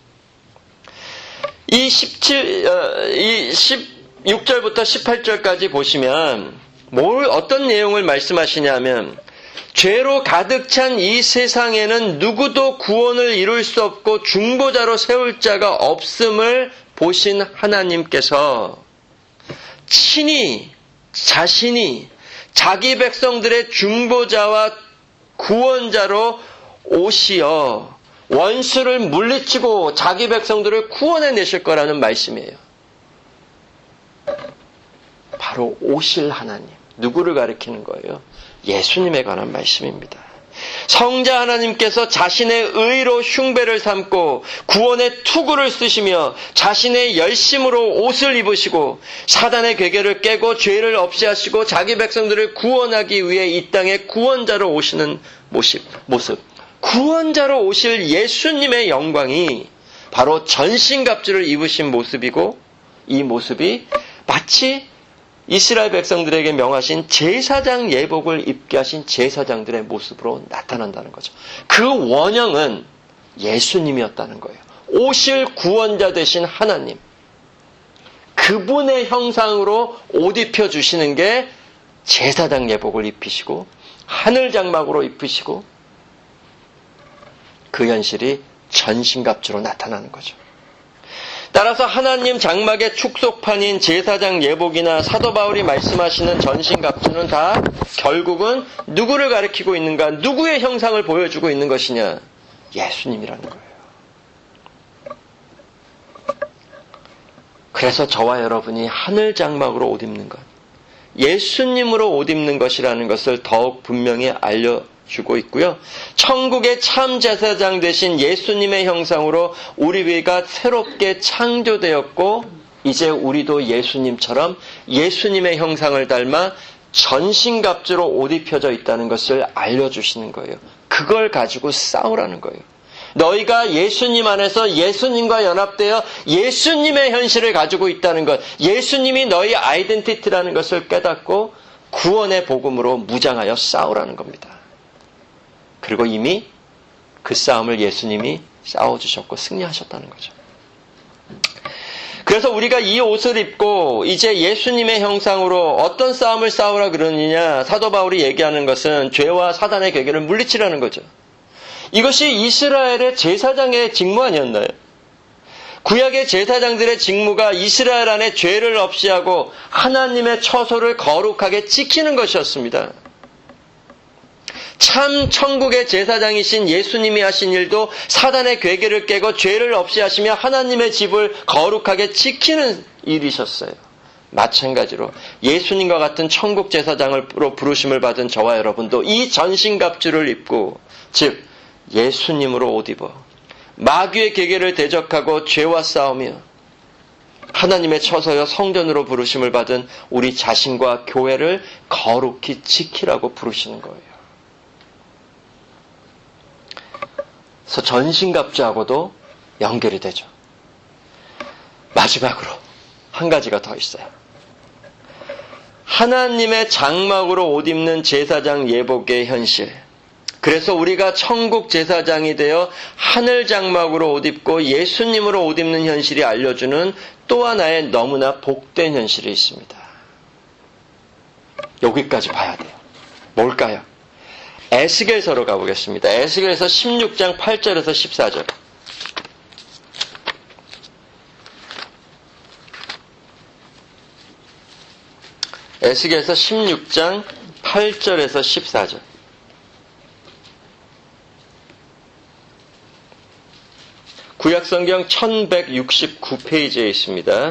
이 16절부터 18절까지 보시면 어떤 내용을 말씀하시냐면 죄로 가득 찬 이 세상에는 누구도 구원을 이룰 수 없고 중보자로 세울 자가 없음을 보신 하나님께서 친히 자신이 자기 백성들의 중보자와 구원자로 오시어 원수를 물리치고 자기 백성들을 구원해내실 거라는 말씀이에요. 바로 오실 하나님. 누구를 가리키는 거예요? 예수님에 관한 말씀입니다. 성자 하나님께서 자신의 의로 흉배를 삼고 구원의 투구를 쓰시며 자신의 열심으로 옷을 입으시고 사단의 괴계를 깨고 죄를 없이 하시고 자기 백성들을 구원하기 위해 이 땅에 구원자로 오시는 모습. 구원자로 오실 예수님의 영광이 바로 전신갑주를 입으신 모습이고 이 모습이 마치 이스라엘 백성들에게 명하신 제사장 예복을 입게 하신 제사장들의 모습으로 나타난다는 거죠. 그 원형은 예수님이었다는 거예요. 오실 구원자 되신 하나님. 그분의 형상으로 옷 입혀주시는 게 제사장 예복을 입히시고 하늘 장막으로 입히시고 그 현실이 전신갑주로 나타나는 거죠. 따라서 하나님 장막의 축소판인 제사장 예복이나 사도 바울이 말씀하시는 전신갑주는 다 결국은 누구를 가리키고 있는가? 누구의 형상을 보여주고 있는 것이냐? 예수님이라는 거예요. 그래서 저와 여러분이 하늘 장막으로 옷 입는 것, 예수님으로 옷 입는 것이라는 것을 더욱 분명히 알려주고 있고요. 천국의 참 제사장 되신 예수님의 형상으로 우리가 새롭게 창조되었고 이제 우리도 예수님처럼 예수님의 형상을 닮아 전신갑주로 옷 입혀져 있다는 것을 알려주시는 거예요. 그걸 가지고 싸우라는 거예요. 너희가 예수님 안에서 예수님과 연합되어 예수님의 현실을 가지고 있다는 것, 예수님이 너희 아이덴티티라는 것을 깨닫고 구원의 복음으로 무장하여 싸우라는 겁니다. 그리고 이미 그 싸움을 예수님이 싸워주셨고 승리하셨다는 거죠. 그래서 우리가 이 옷을 입고 이제 예수님의 형상으로 어떤 싸움을 싸우라 그러느냐, 사도 바울이 얘기하는 것은 죄와 사단의 괴계를 물리치라는 거죠. 이것이 이스라엘의 제사장의 직무 아니었나요? 구약의 제사장들의 직무가 이스라엘 안에 죄를 없이 하고 하나님의 처소를 거룩하게 지키는 것이었습니다. 참 천국의 제사장이신 예수님이 하신 일도 사단의 괴계를 깨고 죄를 없이 하시며 하나님의 집을 거룩하게 지키는 일이셨어요. 마찬가지로 예수님과 같은 천국 제사장으로 부르심을 받은 저와 여러분도 이 전신갑주를 입고, 즉 예수님으로 옷 입어 마귀의 괴계를 대적하고 죄와 싸우며 하나님의 처소여 성전으로 부르심을 받은 우리 자신과 교회를 거룩히 지키라고 부르시는 거예요. 그래서 전신갑주하고도 연결이 되죠. 마지막으로 한 가지가 더 있어요. 하나님의 장막으로 옷 입는 제사장 예복의 현실. 그래서 우리가 천국 제사장이 되어 하늘 장막으로 옷 입고 예수님으로 옷 입는 현실이 알려주는 또 하나의 너무나 복된 현실이 있습니다. 여기까지 봐야 돼요. 뭘까요? 에스겔서로 가보겠습니다. 에스겔서 16장 8절에서 14절. 에스겔서 16장 8절에서 14절. 구약성경 1169페이지에 있습니다.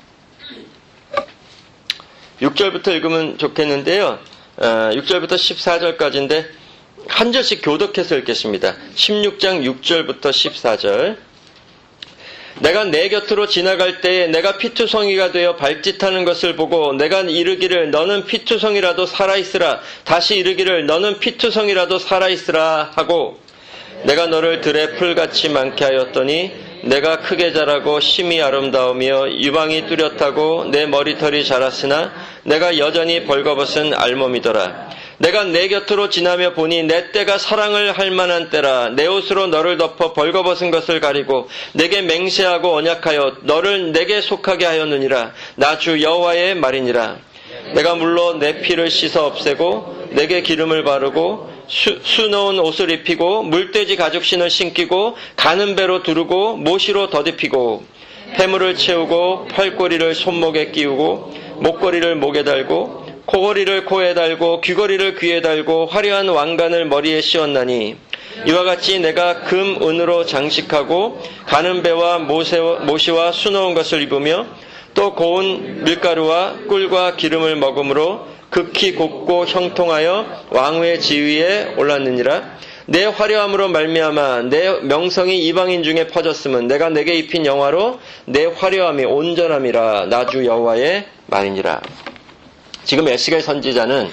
6절부터 읽으면 좋겠는데요. 6절부터 14절까지인데 한 절씩 교독해서 읽겠습니다. 16장 6절부터 14절. 내가 내 곁으로 지나갈 때에 내가 피투성이가 되어 발짓하는 것을 보고 내가 이르기를 너는 피투성이라도 살아있으라, 다시 이르기를 너는 피투성이라도 살아있으라 하고, 내가 너를 들의 풀같이 많게 하였더니 내가 크게 자라고 심히 아름다우며 유방이 뚜렷하고 내 머리털이 자랐으나 내가 여전히 벌거벗은 알몸이더라. 내가 내 곁으로 지나며 보니 내 때가 사랑을 할 만한 때라. 내 옷으로 너를 덮어 벌거벗은 것을 가리고 내게 맹세하고 언약하여 너를 내게 속하게 하였느니라. 나 주 여호와의 말이니라. 내가 물로 내 피를 씻어 없애고 내게 기름을 바르고 수놓은 옷을 입히고 물돼지 가죽신을 신기고 가는 배로 두르고 모시로 덧입히고 폐물을 채우고 팔꼬리를 손목에 끼우고 목걸이를 목에 달고 코걸이를 코에 달고 귀걸이를 귀에 달고 화려한 왕관을 머리에 씌웠나니 이와 같이 내가 금, 은으로 장식하고 가는 배와 모시와 수놓은 것을 입으며 또 고운 밀가루와 꿀과 기름을 먹음으로 극히 곱고 형통하여 왕후의 지위에 올랐느니라. 내 화려함으로 말미암아 내 명성이 이방인 중에 퍼졌음은 내가 내게 입힌 영화로 내 화려함이 온전함이라. 나 주 여호와의 말이니라. 지금 에스겔 선지자는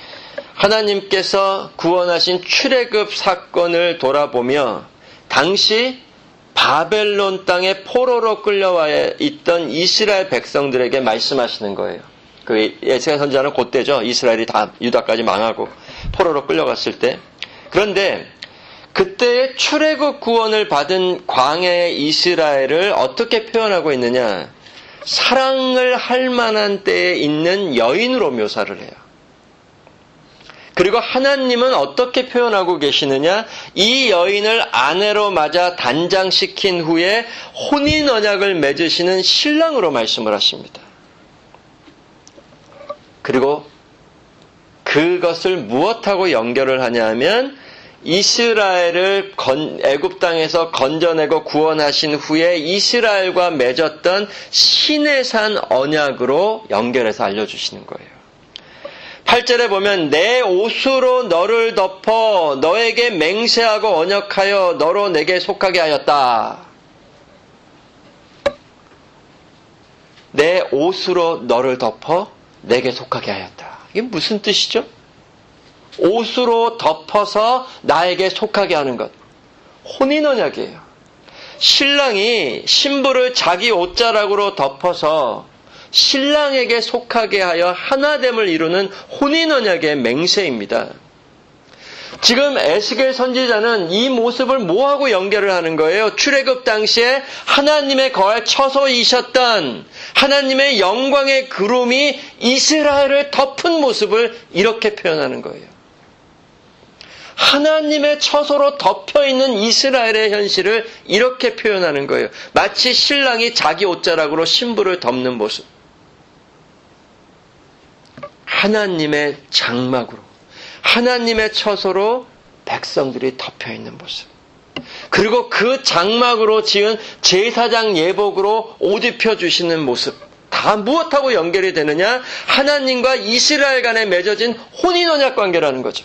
하나님께서 구원하신 출애굽 사건을 돌아보며 당시 바벨론 땅에 포로로 끌려와 있던 이스라엘 백성들에게 말씀하시는 거예요. 그 에스겔 선지자는 그때죠. 이스라엘이 다 유다까지 망하고 포로로 끌려갔을 때. 그런데 그때의 출애굽 구원을 받은 광야의 이스라엘을 어떻게 표현하고 있느냐? 사랑을 할 만한 때에 있는 여인으로 묘사를 해요. 그리고 하나님은 어떻게 표현하고 계시느냐? 이 여인을 아내로 맞아 단장시킨 후에 혼인 언약을 맺으시는 신랑으로 말씀을 하십니다. 그리고 그것을 무엇하고 연결을 하냐면 이스라엘을 애굽 땅에서 건져내고 구원하신 후에 이스라엘과 맺었던 시내산 언약으로 연결해서 알려주시는 거예요. 8절에 보면 내 옷으로 너를 덮어 너에게 맹세하고 언약하여 너로 내게 속하게 하였다. 내 옷으로 너를 덮어 내게 속하게 하였다. 이게 무슨 뜻이죠? 옷으로 덮어서 나에게 속하게 하는 것. 혼인언약이에요. 신랑이 신부를 자기 옷자락으로 덮어서 신랑에게 속하게 하여 하나됨을 이루는 혼인언약의 맹세입니다. 지금 에스겔 선지자는 이 모습을 뭐하고 연결을 하는 거예요? 출애굽 당시에 하나님의 거할 처소이셨던 하나님의 영광의 구름이 이스라엘을 덮은 모습을 이렇게 표현하는 거예요. 하나님의 처소로 덮여있는 이스라엘의 현실을 이렇게 표현하는 거예요. 마치 신랑이 자기 옷자락으로 신부를 덮는 모습. 하나님의 장막으로, 하나님의 처소로 백성들이 덮여있는 모습. 그리고 그 장막으로 지은 제사장 예복으로 옷 입혀주시는 모습. 다 무엇하고 연결이 되느냐? 하나님과 이스라엘 간에 맺어진 혼인언약 관계라는 거죠.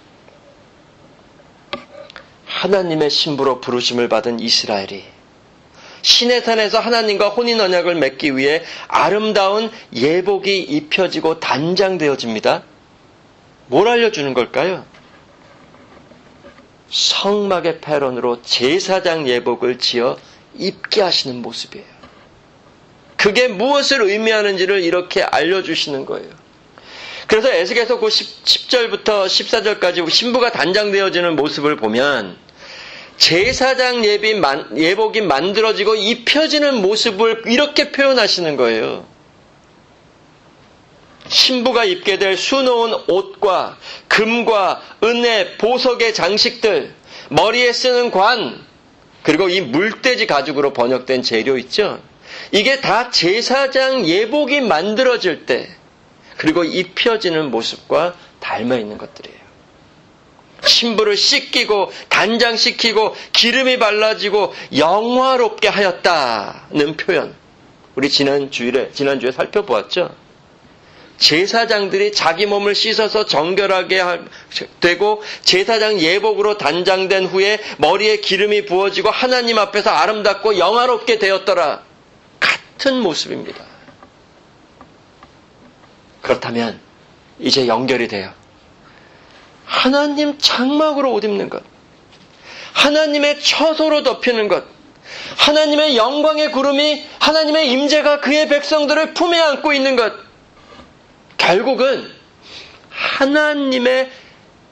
하나님의 신부로 부르심을 받은 이스라엘이 시내산에서 하나님과 혼인언약을 맺기 위해 아름다운 예복이 입혀지고 단장되어집니다. 뭘 알려주는 걸까요? 성막의 패런으로 제사장 예복을 지어 입게 하시는 모습이에요. 그게 무엇을 의미하는지를 이렇게 알려주시는 거예요. 그래서 에스겔서 10절부터 14절까지 신부가 단장되어지는 모습을 보면 제사장 예복이 만들어지고 입혀지는 모습을 이렇게 표현하시는 거예요. 신부가 입게 될 수놓은 옷과 금과 은의 보석의 장식들, 머리에 쓰는 관, 그리고 이 물돼지 가죽으로 번역된 재료 있죠? 이게 다 제사장 예복이 만들어질 때 그리고 입혀지는 모습과 닮아 있는 것들이에요. 신부를 씻기고 단장시키고 기름이 발라지고 영화롭게 하였다는 표현. 우리 지난주에 살펴보았죠? 제사장들이 자기 몸을 씻어서 정결하게 되고 제사장 예복으로 단장된 후에 머리에 기름이 부어지고 하나님 앞에서 아름답고 영화롭게 되었더라. 같은 모습입니다. 그렇다면 이제 연결이 돼요. 하나님 장막으로 옷 입는 것, 하나님의 처소로 덮이는 것, 하나님의 영광의 구름이 하나님의 임재가 그의 백성들을 품에 안고 있는 것, 결국은 하나님의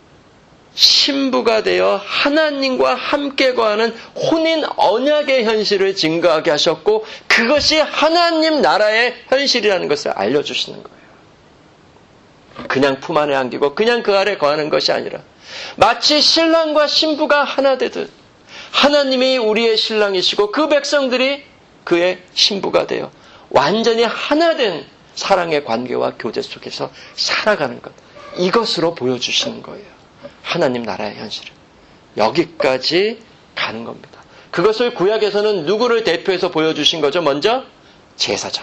신부가 되어 하나님과 함께 거하는 혼인 언약의 현실을 증거하게 하셨고, 그것이 하나님 나라의 현실이라는 것을 알려주시는 거예요. 그냥 품 안에 안기고 그냥 그 아래 거하는 것이 아니라 마치 신랑과 신부가 하나 되듯 하나님이 우리의 신랑이시고 그 백성들이 그의 신부가 되어 완전히 하나 된 사랑의 관계와 교제 속에서 살아가는 것, 이것으로 보여주시는 거예요. 하나님 나라의 현실은 여기까지 가는 겁니다. 그것을 구약에서는 누구를 대표해서 보여주신 거죠? 먼저 제사장.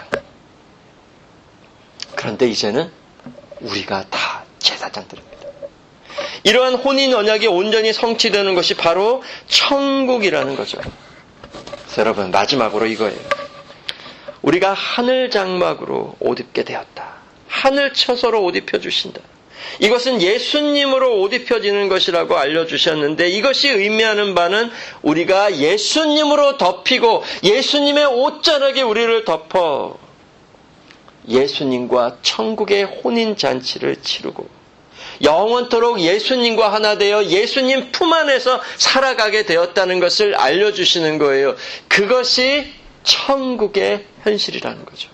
그런데 이제는 우리가 다 제사장들입니다. 이러한 혼인 언약이 온전히 성취되는 것이 바로 천국이라는 거죠. 그래서 여러분, 마지막으로 이거예요. 우리가 하늘 장막으로 옷 입게 되었다. 하늘 처소로 옷 입혀주신다. 이것은 예수님으로 옷 입혀지는 것이라고 알려주셨는데, 이것이 의미하는 바는 우리가 예수님으로 덮이고 예수님의 옷자락에 우리를 덮어 예수님과 천국의 혼인잔치를 치르고 영원토록 예수님과 하나 되어 예수님 품 안에서 살아가게 되었다는 것을 알려주시는 거예요. 그것이 천국의 현실이라는 거죠.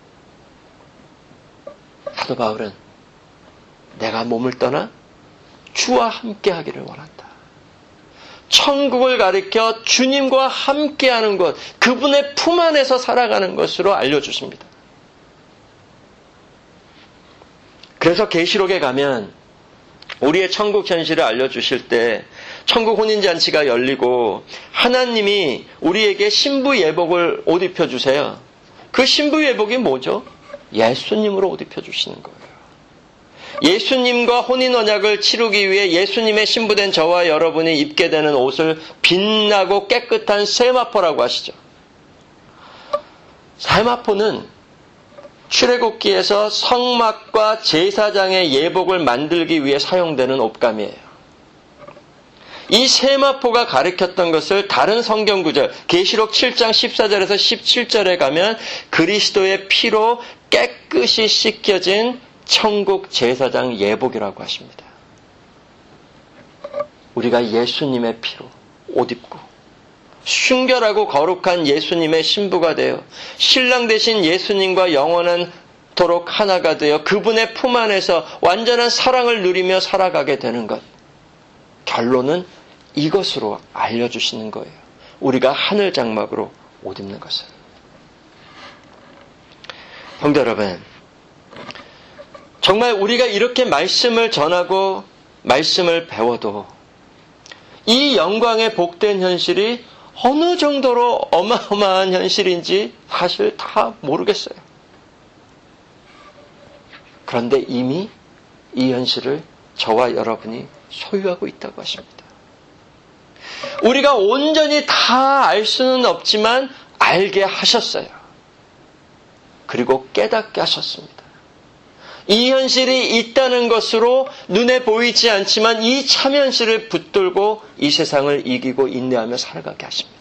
사도 바울은 내가 몸을 떠나 주와 함께 하기를 원한다. 천국을 가리켜 주님과 함께하는 것, 그분의 품 안에서 살아가는 것으로 알려주십니다. 그래서 계시록에 가면 우리의 천국 현실을 알려주실 때 천국 혼인잔치가 열리고 하나님이 우리에게 신부 예복을 옷 입혀주세요. 그 신부 예복이 뭐죠? 예수님으로 옷 입혀주시는 거예요. 예수님과 혼인 언약을 치르기 위해 예수님의 신부된 저와 여러분이 입게 되는 옷을 빛나고 깨끗한 세마포라고 하시죠. 세마포는 출애굽기에서 성막과 제사장의 예복을 만들기 위해 사용되는 옷감이에요. 이 세마포가 가리켰던 것을 다른 성경 구절, 계시록 7장 14절에서 17절에 가면 그리스도의 피로 깨끗이 씻겨진 천국 제사장 예복이라고 하십니다. 우리가 예수님의 피로 옷 입고 순결하고 거룩한 예수님의 신부가 되어 신랑 되신 예수님과 영원토록 하나가 되어 그분의 품 안에서 완전한 사랑을 누리며 살아가게 되는 것. 결론은 이것으로 알려주시는 거예요. 우리가 하늘 장막으로 옷 입는 것을. 성도 여러분, 정말 우리가 이렇게 말씀을 전하고 말씀을 배워도 이 영광의 복된 현실이 어느 정도로 어마어마한 현실인지 사실 다 모르겠어요. 그런데 이미 이 현실을 저와 여러분이 소유하고 있다고 하십니다. 우리가 온전히 다 알 수는 없지만 알게 하셨어요. 그리고 깨닫게 하셨습니다. 이 현실이 있다는 것으로 눈에 보이지 않지만 이 참 현실을 붙들고 이 세상을 이기고 인내하며 살아가게 하십니다.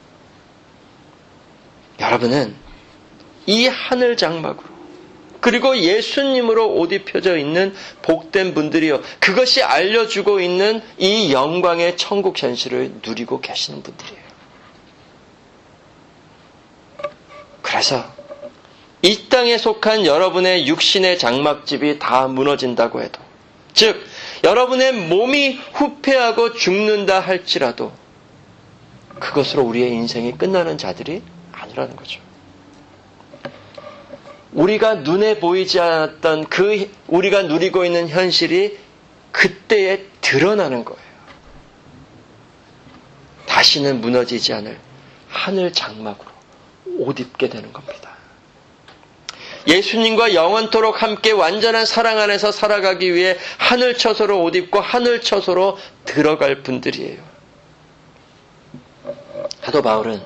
여러분은 이 하늘 장막으로 그리고 예수님으로 옷 입혀져 있는 복된 분들이요, 그것이 알려주고 있는 이 영광의 천국 현실을 누리고 계시는 분들이에요. 그래서 이 땅에 속한 여러분의 육신의 장막집이 다 무너진다고 해도, 즉 여러분의 몸이 후패하고 죽는다 할지라도 그것으로 우리의 인생이 끝나는 자들이 아니라는 거죠. 우리가 눈에 보이지 않았던 우리가 누리고 있는 현실이 그때에 드러나는 거예요. 다시는 무너지지 않을 하늘 장막으로 옷 입게 되는 겁니다. 예수님과 영원토록 함께 완전한 사랑 안에서 살아가기 위해 하늘 처소로 옷 입고 하늘 처소로 들어갈 분들이에요. 사도 바울은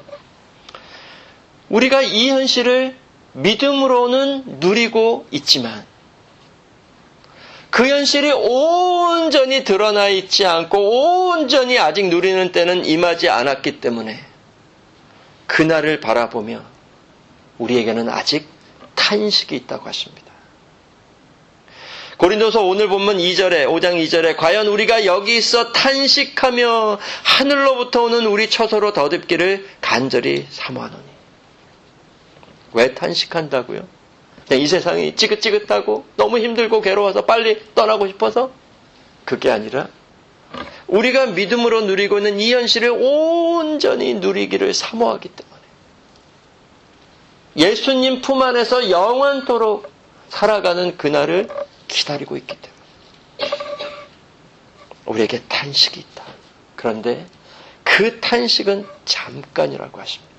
우리가 이 현실을 믿음으로는 누리고 있지만 그 현실이 온전히 드러나 있지 않고 온전히 아직 누리는 때는 임하지 않았기 때문에 그날을 바라보며 우리에게는 아직 탄식이 있다고 하십니다. 고린도서 오늘 본문 2절에 5장 2절에 과연 우리가 여기 있어 탄식하며 하늘로부터 오는 우리 처소로 덧입기를 간절히 사모하노니. 왜 탄식한다고요? 그냥 이 세상이 찌긋찌긋하고 너무 힘들고 괴로워서 빨리 떠나고 싶어서? 그게 아니라 우리가 믿음으로 누리고 있는 이 현실을 온전히 누리기를 사모하기 때문에 예수님 품 안에서 영원토록 살아가는 그날을 기다리고 있기 때문에 우리에게 탄식이 있다. 그런데 그 탄식은 잠깐이라고 하십니다.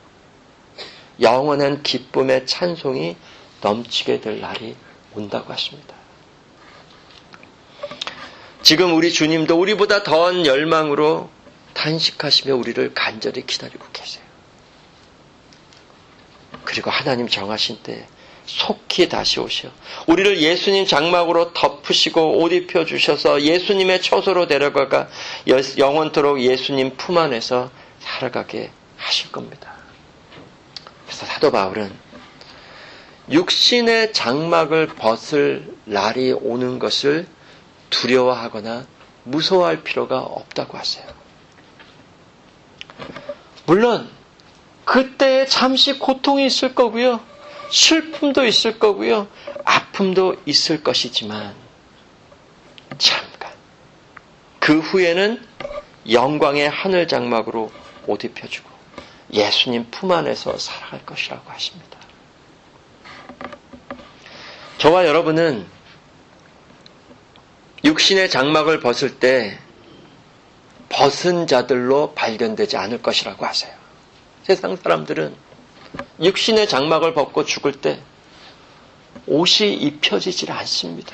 영원한 기쁨의 찬송이 넘치게 될 날이 온다고 하십니다. 지금 우리 주님도 우리보다 더한 열망으로 탄식하시며 우리를 간절히 기다리고 계세요. 그리고 하나님 정하신 때 속히 다시 오셔 우리를 예수님 장막으로 덮으시고 옷 입혀주셔서 예수님의 처소로 데려가가 영원토록 예수님 품 안에서 살아가게 하실 겁니다. 그래서 사도 바울은 육신의 장막을 벗을 날이 오는 것을 두려워하거나 무서워할 필요가 없다고 하세요. 물론 그때에 잠시 고통이 있을 거고요. 슬픔도 있을 거고요. 아픔도 있을 것이지만 잠깐. 그 후에는 영광의 하늘 장막으로 옷 입혀주고 예수님 품 안에서 살아갈 것이라고 하십니다. 저와 여러분은 육신의 장막을 벗을 때 벗은 자들로 발견되지 않을 것이라고 하세요. 세상 사람들은 육신의 장막을 벗고 죽을 때 옷이 입혀지질 않습니다.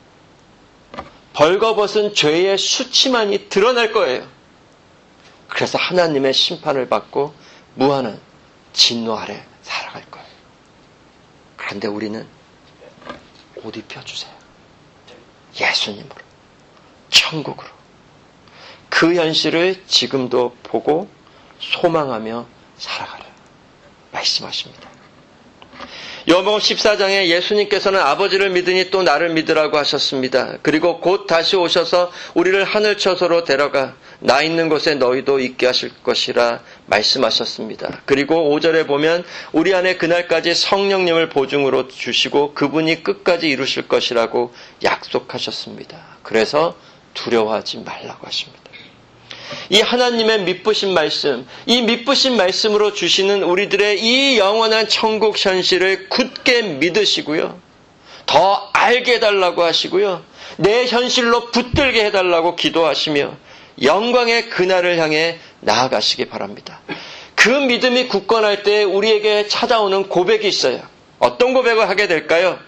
벌거벗은 죄의 수치만이 드러날 거예요. 그래서 하나님의 심판을 받고 무한한 진노 아래 살아갈 거예요. 그런데 우리는 옷 입혀주세요. 예수님으로, 천국으로. 그 현실을 지금도 보고 소망하며 살아가라 말씀하십니다. 요한복음 14장에 예수님께서는 아버지를 믿으니 또 나를 믿으라고 하셨습니다. 그리고 곧 다시 오셔서 우리를 하늘 처소로 데려가 나 있는 곳에 너희도 있게 하실 것이라 말씀하셨습니다. 그리고 5절에 보면 우리 안에 그날까지 성령님을 보증으로 주시고 그분이 끝까지 이루실 것이라고 약속하셨습니다. 그래서 두려워하지 말라고 하십니다. 이 하나님의 미쁘신 말씀, 이 미쁘신 말씀으로 주시는 우리들의 이 영원한 천국 현실을 굳게 믿으시고요. 더 알게 해달라고 하시고요. 내 현실로 붙들게 해달라고 기도하시며 영광의 그날을 향해 나아가시기 바랍니다. 그 믿음이 굳건할 때 우리에게 찾아오는 고백이 있어요. 어떤 고백을 하게 될까요?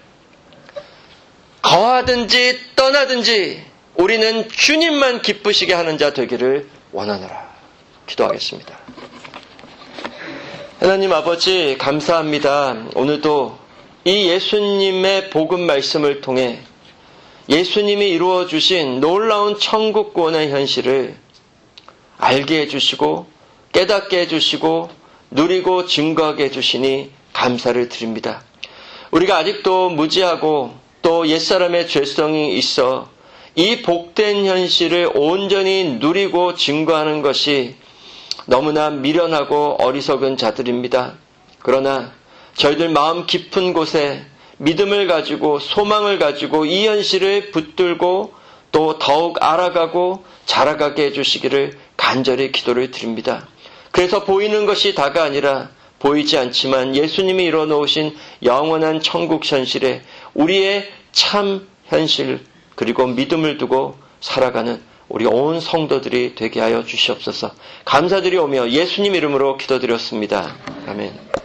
거하든지 떠나든지 우리는 주님만 기쁘시게 하는 자 되기를 원하노라. 기도하겠습니다. 하나님 아버지 감사합니다. 오늘도 이 예수님의 복음 말씀을 통해 예수님이 이루어 주신 놀라운 천국 구원의 현실을 알게 해주시고 깨닫게 해주시고 누리고 증거하게 해주시니 감사를 드립니다. 우리가 아직도 무지하고 또 옛사람의 죄성이 있어 이 복된 현실을 온전히 누리고 증거하는 것이 너무나 미련하고 어리석은 자들입니다. 그러나 저희들 마음 깊은 곳에 믿음을 가지고 소망을 가지고 이 현실을 붙들고 또 더욱 알아가고 자라가게 해주시기를 간절히 기도를 드립니다. 그래서 보이는 것이 다가 아니라 보이지 않지만 예수님이 이뤄놓으신 영원한 천국 현실에 우리의 참 현실 그리고 믿음을 두고 살아가는 우리 온 성도들이 되게 하여 주시옵소서. 감사드리오며 예수님 이름으로 기도드렸습니다. 아멘.